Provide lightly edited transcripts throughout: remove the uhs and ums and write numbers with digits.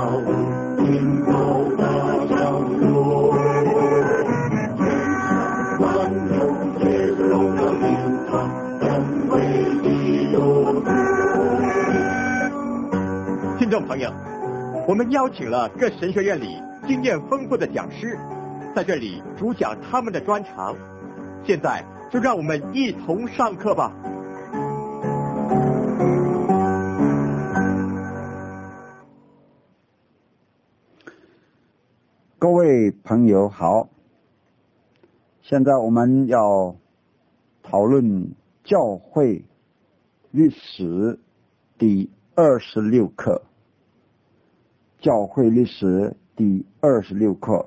听众朋友，我们邀请了各神学院里经验丰富的讲师，在这里主讲他们的专长。现在就让我们一同上课吧。 各位朋友好，现在我们要讨论教会历史第26课。教会历史第26课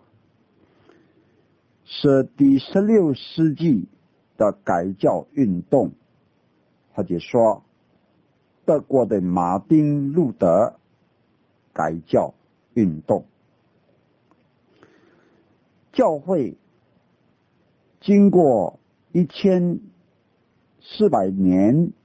是第16世纪的改教运动，或者说德国的马丁路德改教运动。教会经过1400年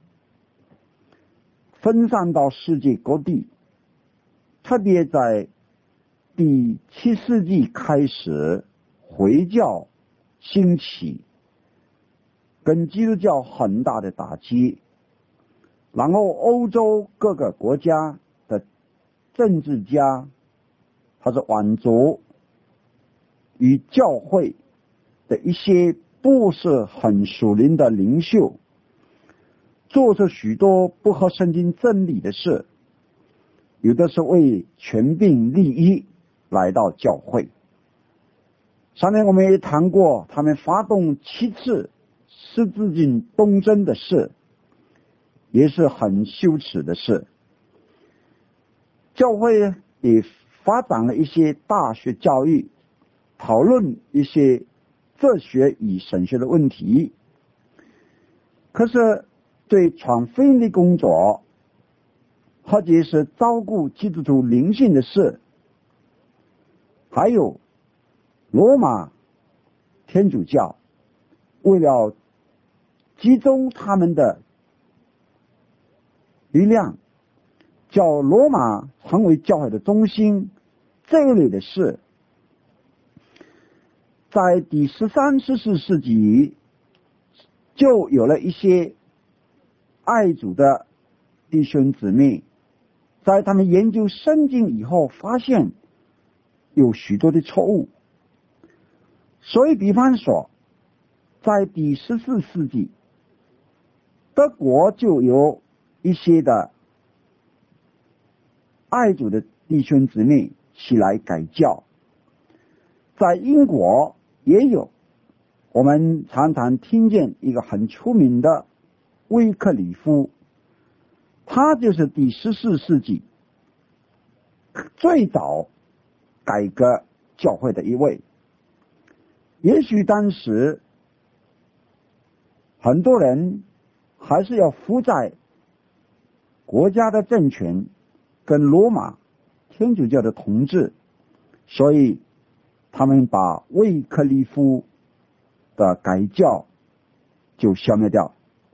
分散到世界各地，特别在第7世纪开始回教兴起，跟基督教很大的打击，然后欧洲各个国家的政治家或者王族与教会的一些不是很属灵的领袖，做出许多不合圣经真理的事，有的是为权柄利益来到教会。上面我们也谈过，他们发动7次十字军东征的事，也是很羞耻的事。教会也发展了一些大学教育，讨论一些哲学与神学的问题。可是对传福音的工作，或者是照顾基督徒灵性的事，还有罗马天主教为了集中他们的力量，叫罗马成为教会的中心，这一类的事，在第13、14世纪就有了一些爱主的弟兄姊妹，在他们研究圣经以后发现有许多的错误，所以比方说在第14世纪德国就有一些的爱主的弟兄姊妹起来改教，在英国也有，我们常常听见一个很出名的威克里夫，他就是第14世纪最早改革教会的一位。也许当时很多人还是要服在国家的政权跟罗马天主教的统治，所以他们把威克里夫的改教就消灭掉。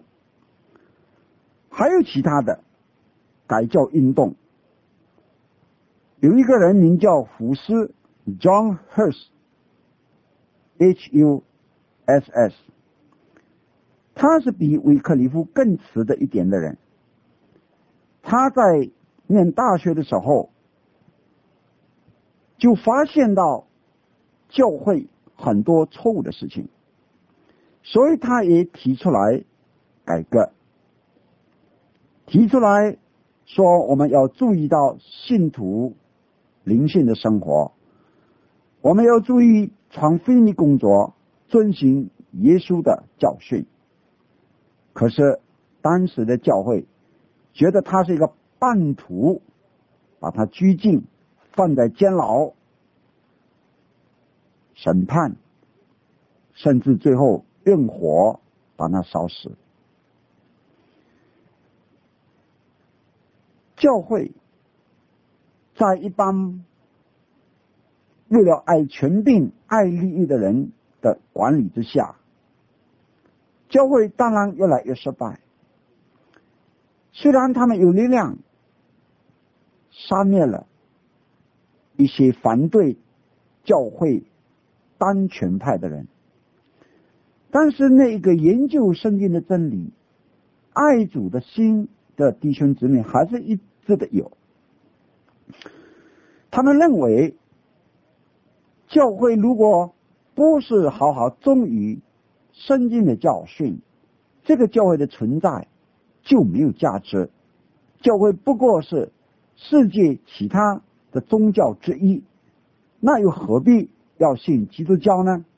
还有其他的改教运动，有一个人名叫福斯 John Huss Huss， 他是比威克里夫更迟的一点的人。他在念大学的时候就发现到教会很多错误的事情，所以他也提出来改革，提出来说我们要注意到信徒灵性的生活，我们要注意传福音的工作，遵循耶稣的教训。可是当时的教会觉得他是一个叛徒，把他拘禁，放在监牢审判，甚至最后用火把他烧死。教会在一般为了爱权柄、爱利益的人的管理之下，教会当然越来越失败。虽然他们有力量杀灭了一些反对教会单权派的人。但是那个研究圣经的真理、爱主的心的弟兄姊妹还是一直的有。他们认为，教会如果不是好好忠于圣经的教训，这个教会的存在就没有价值。教会不过是世界其他的宗教之一，那又何必要信基督教呢？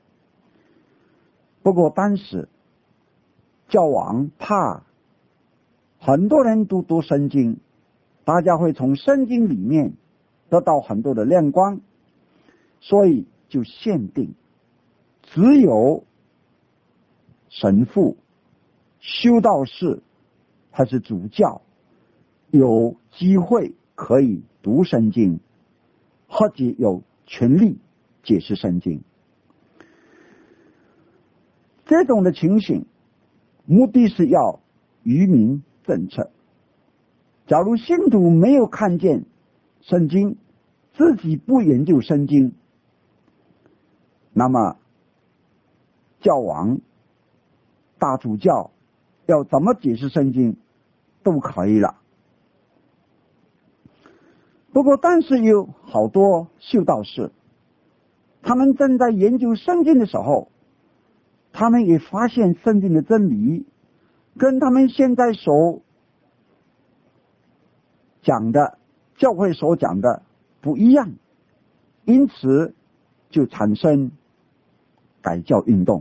不过当时教王怕很多人都读圣经，大家会从圣经里面得到很多的亮光，所以就限定只有神父、修道士还是主教有机会可以读圣经，或者有权利解释圣经。这种的情形目的是要愚民政策。假如信徒没有看见圣经，自己不研究圣经，那么教王、大主教要怎么解释圣经都可以了。不过但是有好多修道士，他们正在研究圣经的时候，他们也发现圣经的真理跟他们现在所讲的教会所讲的不一样，因此就产生改教运动。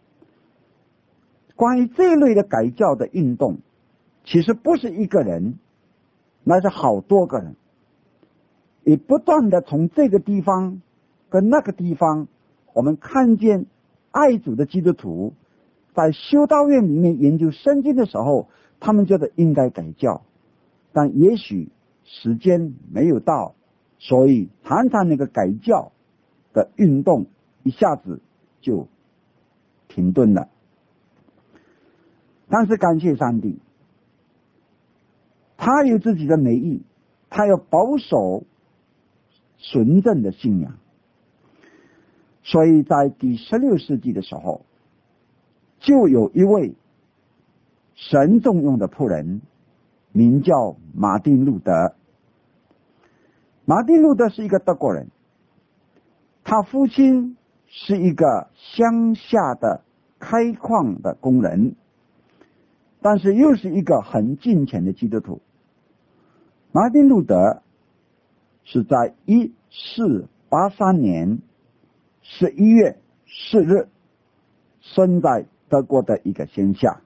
关于这一类的改教的运动，其实不是一个人，那是好多个人，也不断的从这个地方跟那个地方，我们看见爱主的基督徒在修道院里面研究圣经的时候，他们觉得应该改教，但也许时间没有到，所以常常那个改教的运动一下子就停顿了。但是感谢上帝，他有自己的美意，他要保守纯正的信仰。所以在第16世纪的时候，就有一位神重用的仆人，名叫马丁路德。马丁路德是一个德国人，他父亲是一个乡下的开矿的工人，但是又是一个很敬虔的基督徒。马丁路德是在1483年11月4日生在德国的一个乡下。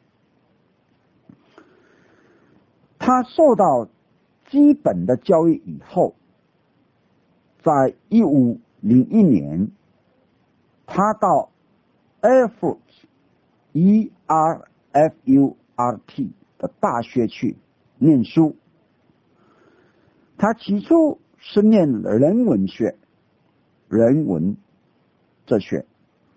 他受到基本的教育以后，在1501年他到 Erfurt ERFURT 的大学去念书。他起初是念人文学、人文哲学，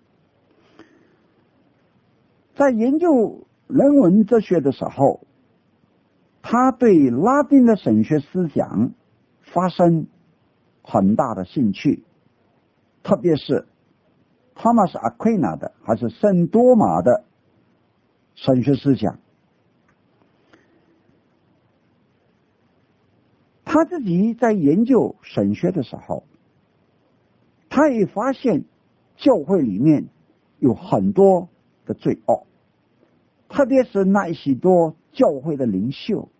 在研究人文哲学的时候，他对拉丁的神学思想发生很大的兴趣，特别是托马斯·阿奎那的还是圣多马的神学思想。他自己在研究神学的时候，他也发现教会里面有很多的罪恶，特别是那许多教会的领袖。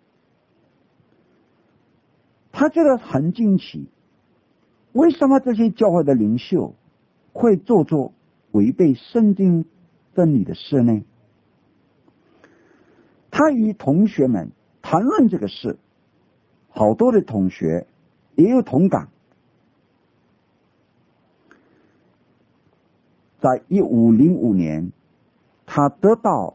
他觉得很惊奇，为什么这些教会的领袖会做出违背圣经真理的事呢？他与同学们谈论这个事，好多的同学也有同感。在1505年，他得到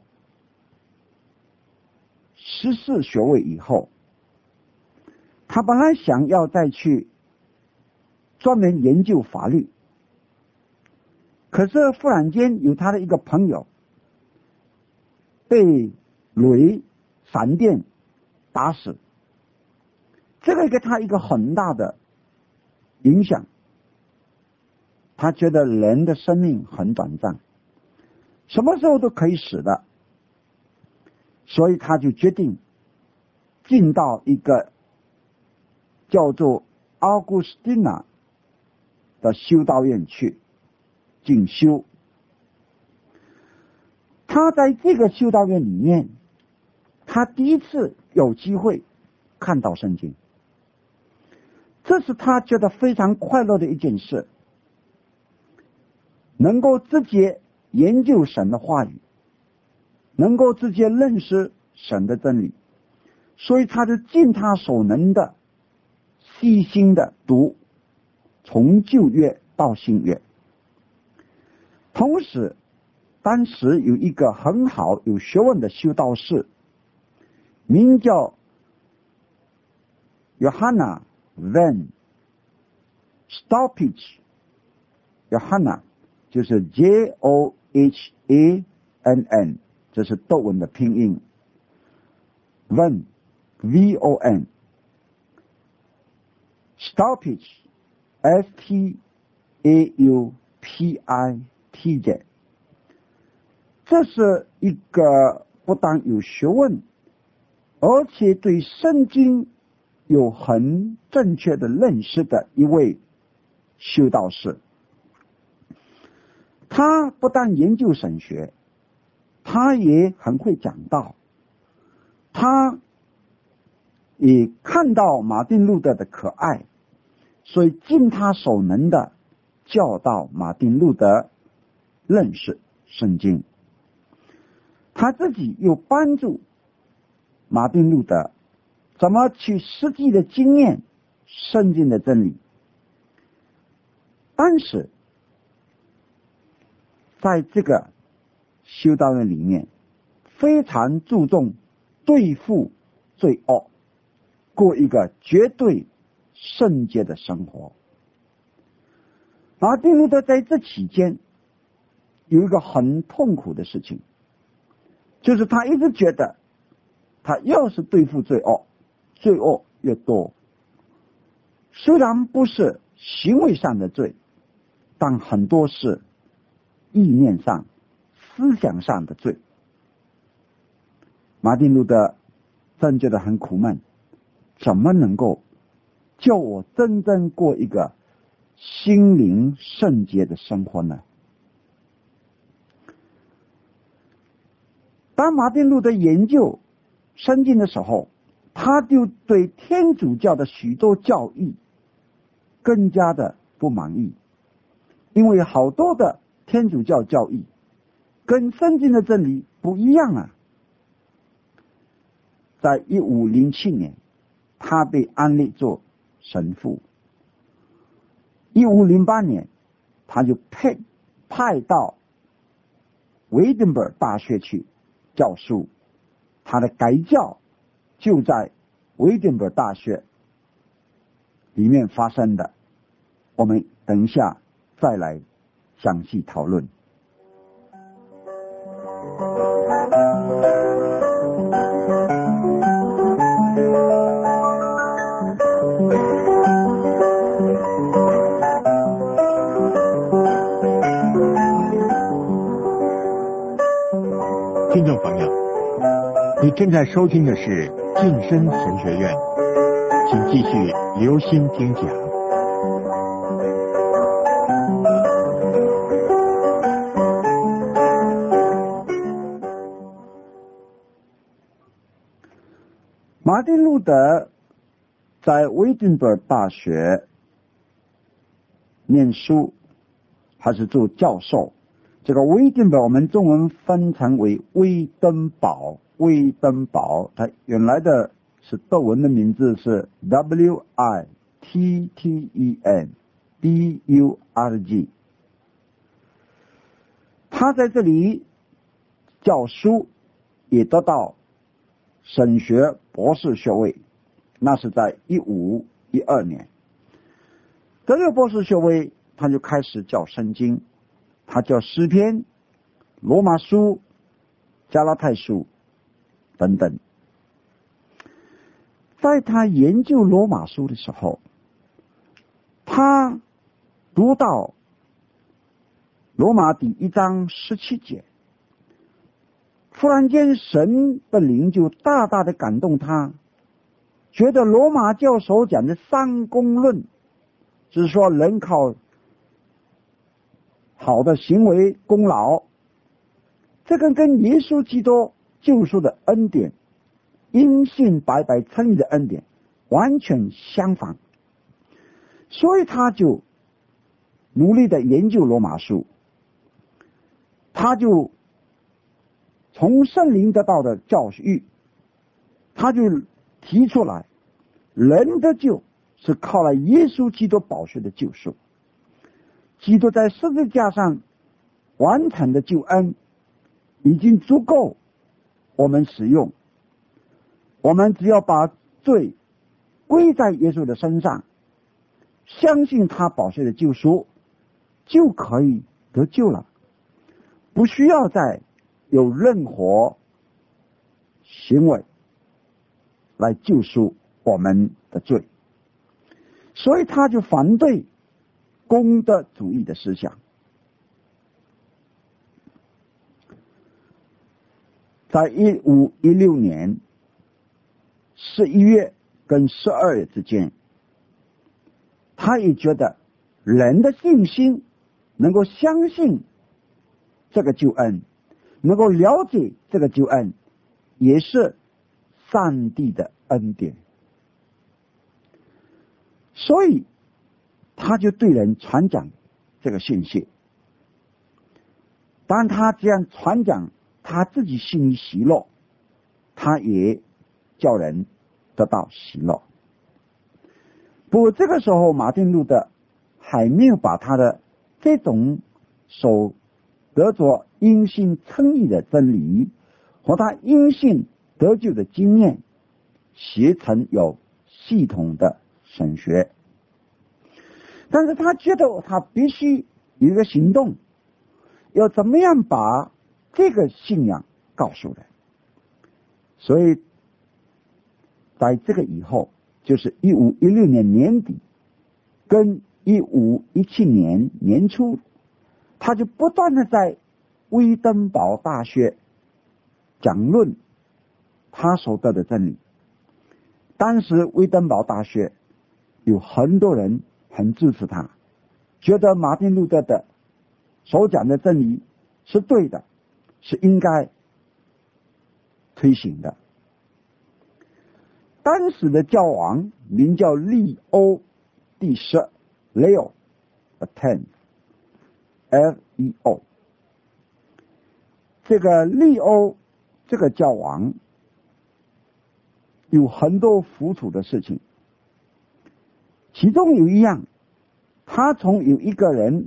14学位以后，他本来想要再去专门研究法律，可是忽然间有他的一个朋友被雷闪电打死，这个给他一个很大的影响，他觉得人的生命很短暂，什么时候都可以死的，所以他就决定进到一个叫做奥古斯丁纳的修道院去进修。他在这个修道院里面，他第一次有机会看到圣经，这是他觉得非常快乐的一件事，能够直接研究神的话语，能够直接认识神的真理，所以他就尽他所能的细心的读从旧约到新约。同时当时有一个很好有学问的修道士，名叫约翰娜 van Stoppage， 约翰娜就是 Johann， 这是德文的拼音， van von Stoppage Staupitz， 这是一个不但有学问，而且对圣经有很正确的认识的一位修道士。他不但研究神学，他也很会讲道，他也看到马丁路德的可爱，所以尽他所能的教导马丁路德认识圣经。他自己又帮助马丁路德怎么去实际的经验圣经的真理。但是在这个修道院里面，非常注重对付罪恶，过一个绝对圣洁的生活。马丁路德在这期间有一个很痛苦的事情，就是他一直觉得他要是对付罪恶，罪恶越多，虽然不是行为上的罪，但很多是意念上思想上的罪。马丁路德真觉得很苦闷，怎么能够叫我真正过一个心灵圣洁的生活呢？当马丁路德研究圣经的时候，他就对天主教的许多教义更加的不满意，因为好多的天主教教义跟圣经的真理不一样啊。在1507年，他被安立做神父。1508年，他就派到维登堡大学去教书，他的改教就在维登堡大学里面发生的。我们等一下再来详细讨论。 听众朋友，你正在收听的是晋身神学院，请继续留心听讲。 马丁路德在维登堡大学念书，还是做教授。这个维登堡我们中文分成为威登堡，威登堡它原来的是德文的名字是 Wittenberg。他在这里教书，也得到神学博士学位，那是在1512年。得了博士学位，他就开始教圣经，他教诗篇、罗马书、加拉太书等等。在他研究罗马书的时候， 他读到罗马第1章17节，忽然间神的灵就大大的感动他，觉得罗马教所讲的三功论，就是说人靠好的行为功劳，这个跟耶稣基督救赎的恩典，因信白白称义的恩典完全相反。所以他就努力的研究罗马书，他就从圣灵得到的教育，他就提出来，人的救是靠了耶稣基督宝血的救赎，基督在十字架上完成的救恩已经足够我们使用，我们只要把罪归在耶稣的身上，相信他宝血的救赎，就可以得救了，不需要再有任何行为来救赎我们的罪。所以他就反对功德主义的思想。在1516年11月跟12月之间，他也觉得人的信心能够相信这个救恩，能够了解这个救恩，也是上帝的恩典。所以他就对人传讲这个信息。当他这样传讲，他自己心里喜乐，他也叫人得到喜乐。不过这个时候马丁路德还没有把他的这种所得着因信称义的真理和他因信得救的经验写成有系统的神学。但是他觉得他必须有一个行动，要怎么样把这个信仰告诉人。所以在这个以后，就是1516年年底跟1517年年初，他就不断的在威登堡大学讲论他所得的真理。当时威登堡大学有很多人很支持他，觉得马丁路德的所讲的真理是对的，是应该推行的。当时的教王名叫利欧第10 Leo X Leo。 这个利欧这个教王有很多浮屠的事情，其中有一样，他从有一个人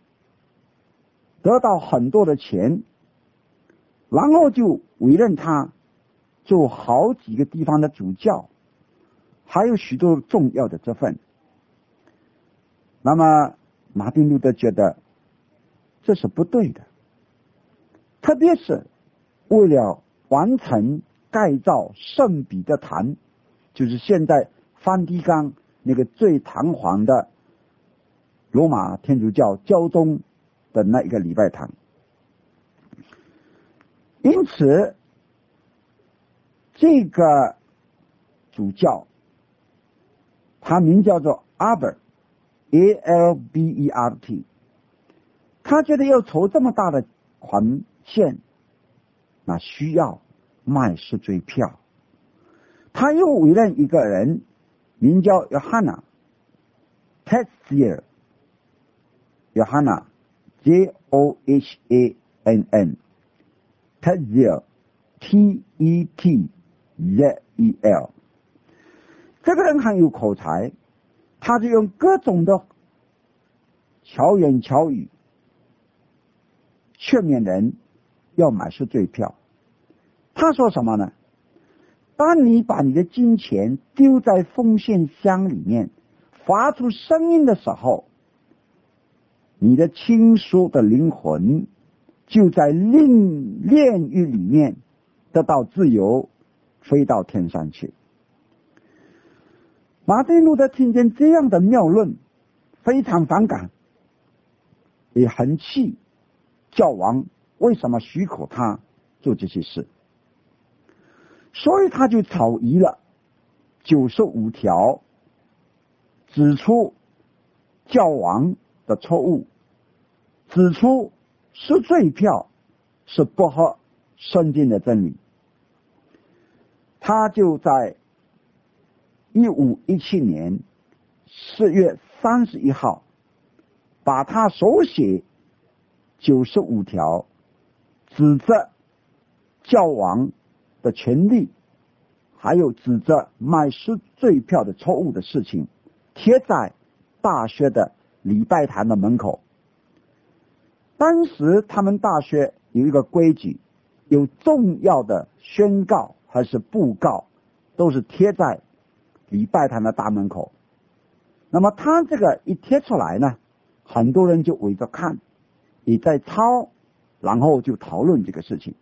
得到很多的钱，然后就委任他做好几个地方的主教，还有许多重要的职分。那么马丁路德觉得这是不对的，特别是为了完成盖造圣彼得堂，就是现在梵蒂冈那个最堂皇的罗马天主教教宗的那一个礼拜堂。因此这个主教他名叫做 Albert Albert， 他觉得要筹这么大的款项，那需要卖赎罪票。他又委任一个人名叫约翰娜 Tetzier， 约翰娜 Johann Tetzel Tetzel。 这个人很有口才，他就用各种的巧言巧语劝勉人要买赎罪票。他说什么呢？当你把你的金钱丢在奉献箱里面发出声音的时候，你的亲属的灵魂就在炼狱里面得到自由，飞到天上去。马丁路德听见这样的妙论， 非常反感，也很气教王为什么许可他做这些事，所以他就草拟了95条，指出教王的错误，指出赎罪票是不合圣经的真理。他就在1517年4月31号把他手写95条指责教王的权利，还有指责卖赎罪票的错误的事情贴在大学的礼拜堂的门口。当时他们大学有一个规矩，有重要的宣告还是布告都是贴在礼拜堂的大门口。那么他这个一贴出来呢，很多人就围着看，也在抄，然后就讨论这个事情。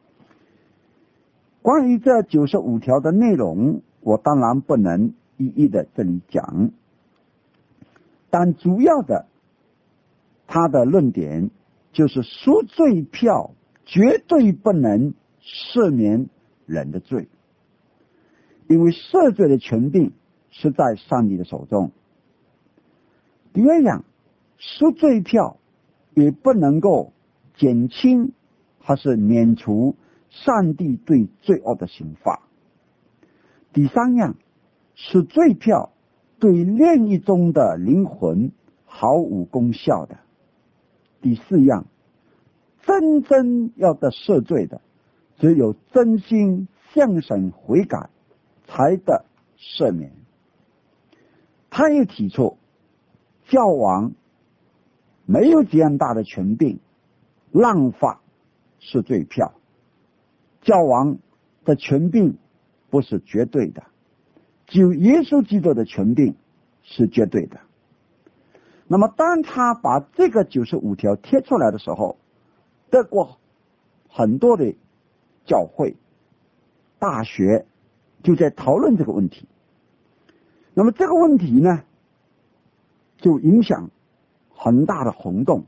关于这95条的内容，我当然不能一一的这里讲，但主要的他的论点就是赎罪票绝对不能赦免人的罪，因为赦罪的权柄是在上帝的手中。第二样，赎罪票也不能够减轻还是免除上帝对罪恶的刑罚。第三样，赎罪票对炼狱中的灵魂毫无功效的。第四样，真正要得赦罪的，只有真心向神悔改才得赦免。他也提出教王没有这样大的权柄滥发赎罪票，教王的权柄不是绝对的，只有耶稣基督的权柄是绝对的。那么当他把这个95条贴出来的时候，德国很多的教会大学就在讨论这个问题。那么这个问题呢，就影响很大的轰动。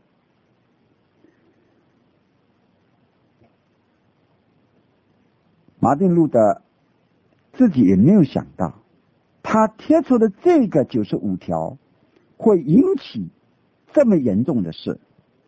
马丁路德自己也没有想到，他贴出的这个95条会引起这么严重的事。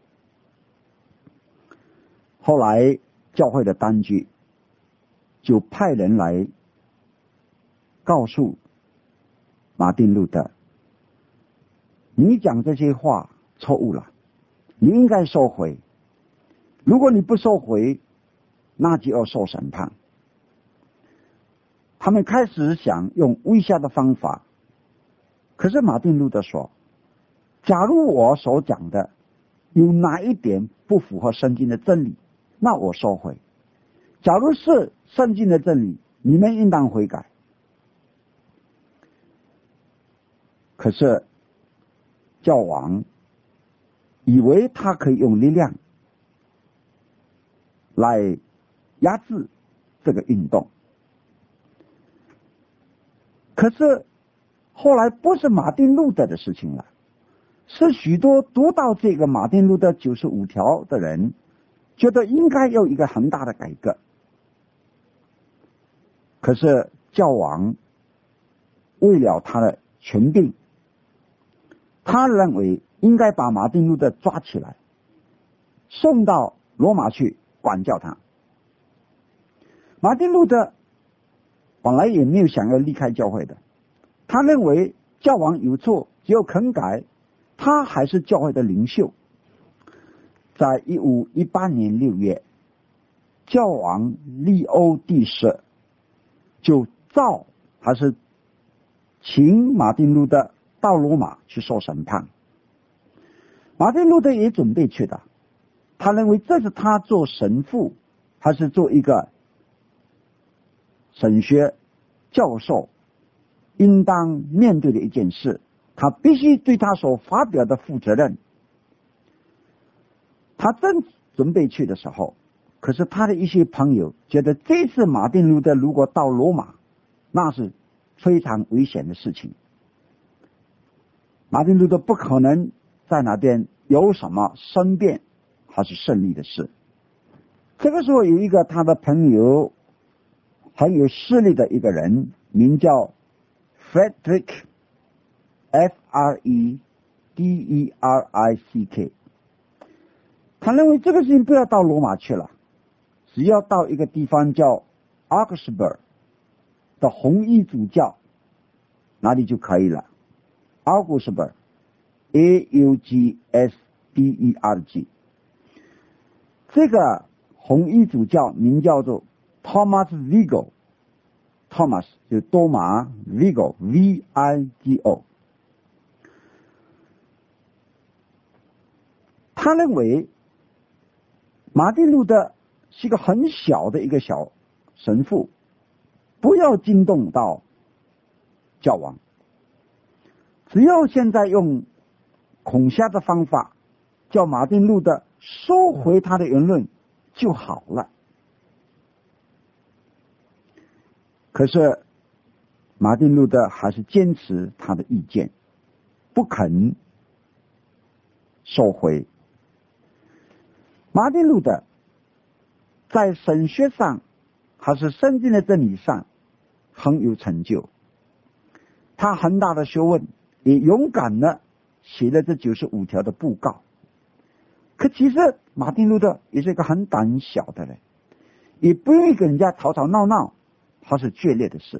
后来教会的当局就派人来告诉马丁路德，你讲这些话错误了，你应该收回，如果你不收回，那就要受审判。他们开始想用威吓的方法，可是马丁路德说，假如我所讲的有哪一点不符合圣经的真理，那我收回，假如是圣经的真理，你们应当悔改。可是教王以为他可以用力量来压制这个运动，可是后来不是马丁路德的事情了，是许多读到这个马丁路德95条的人觉得应该有一个很大的改革。可是教王为了他的权柄，他认为应该把马丁路德抓起来，送到罗马去管教他。马丁路德本来也没有想要离开教会的，他认为教王有错，只有肯改，他还是教会的领袖。在1518年6月，教王利欧第10就还是请马丁路德到罗马去受审判。马丁路德也准备去的，他认为这是他做神父还是做一个神学教授应当面对的一件事，他必须对他所发表的负责任。他正准备去的时候，可是他的一些朋友觉得这次马丁路德如果到罗马，那是非常危险的事情。 马丁路德不可能在那边有什么申辩还是胜利的事。这个时候有一个他的朋友很有势力的一个人，名叫 Frederick F-R-E-D-E-R-I-C-K， 他认为这个事情不要到罗马去了，只要到一个地方叫 Augsburg 的红衣主教哪里就可以了。 Augsburg A-U-G-S-B-E-R-G， 这个红衣主教名叫做 Thomas Vigo， Thomas 就是多马 Vigo V-I-G-O。 他认为马丁路德是一个很小的一个小神父，不要惊动到教王，只要现在用恐吓的方法叫马丁路德收回他的言论就好了。可是马丁路德还是坚持他的意见，不肯收回。马丁路德在神学上还是圣经的真理上很有成就，他很大的学问，也勇敢的写了这95条的布告。可其实马丁路德也是一个很胆小的人，也不愿意跟人家吵吵闹闹，他是决裂的事。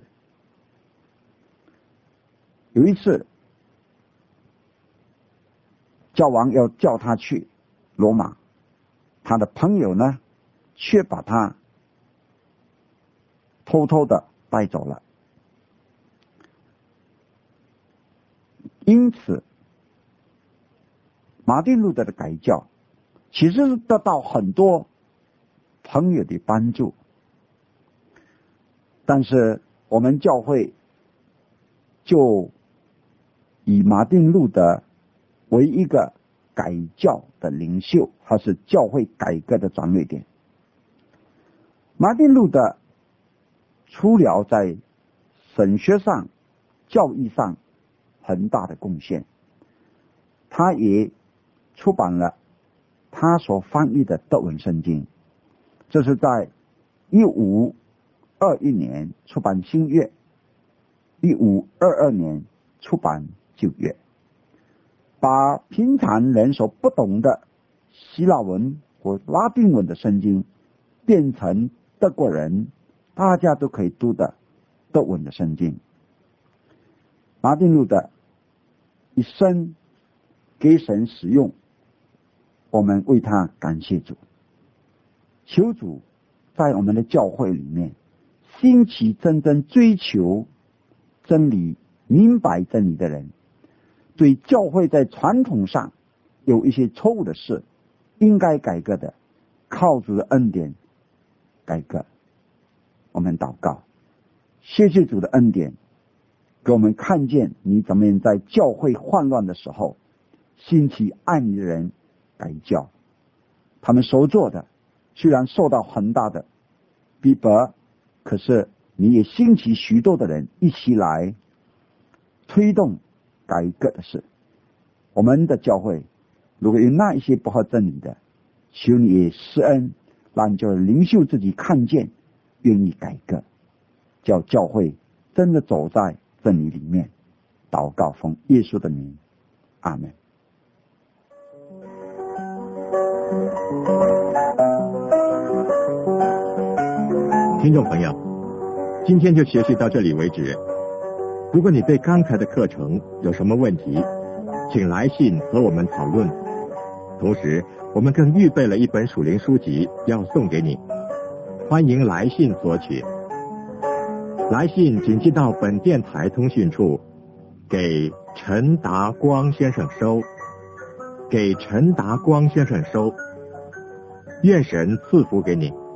有一次教王要叫他去罗马，他的朋友呢却把他偷偷的带走了。因此马丁路德的改教其实是得到很多朋友的帮助，但是我们教会就以马丁路德为一个改教的领袖，还是教会改革的转捩点。马丁路德除了在神学上、教义上很大的贡献，他也出版了他所翻译的德文圣经，这是在1521年出版新约，1522年出版旧约，把平常人所不懂的希腊文或拉丁文的圣经变成德国人大家都可以读的德文的圣经。马丁路德一生给神使用，我们为他感谢主，求主在我们的教会里面兴起真正追求真理、明白真理的人，对教会在传统上有一些错误的事应该改革的，靠主的恩典改革。我们祷告，谢谢主的恩典，给我们看见你怎么样在教会混乱的时候兴起爱你的人改教。他们所做的虽然受到很大的逼迫，可是你也兴起许多的人一起来推动改革的事。我们的教会如果有那一些不合真理的，求你也施恩，让教领袖自己看见，愿意改革，叫教会真的走在真理里面。祷告奉耶稣的名，阿们。 听众朋友，今天就学习到这里为止。如果你对刚才的课程有什么问题，请来信和我们讨论。同时我们更预备了一本属灵书籍要送给你，欢迎来信索取。来信请寄到本电台通讯处，给陈达光先生收，给陈达光先生收。愿神赐福给你。